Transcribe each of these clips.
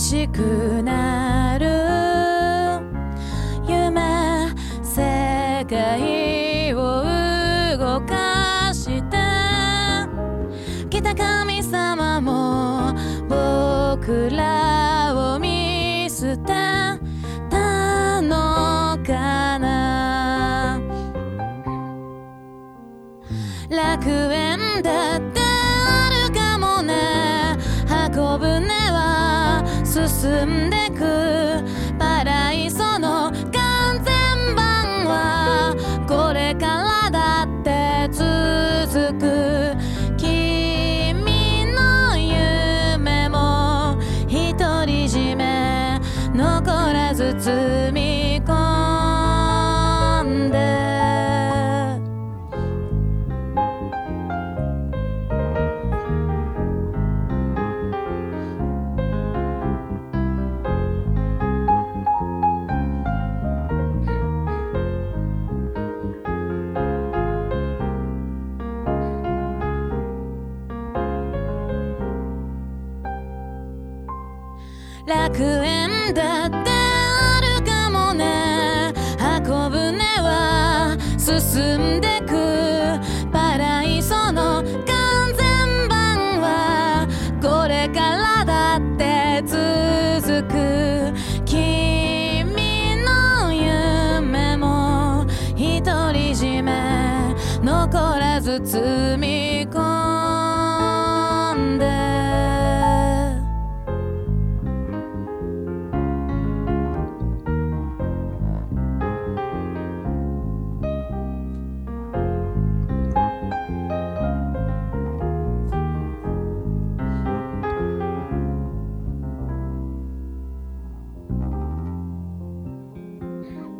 しくなる夢世界を動かしてきた神様も僕らを見捨てたのかな。楽園だってあるかもね。箱舟は進んでく。パライソの完全版はこれからだって続く。君の夢も独り占め残らず積み込んで。楽園だってあるかもね。箱舟は進んでく。パライソの完全版はこれからだって続く。君の夢も独り占め残らず積み込んで。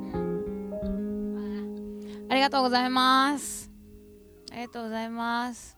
ありがとうございます。ありがとうございます。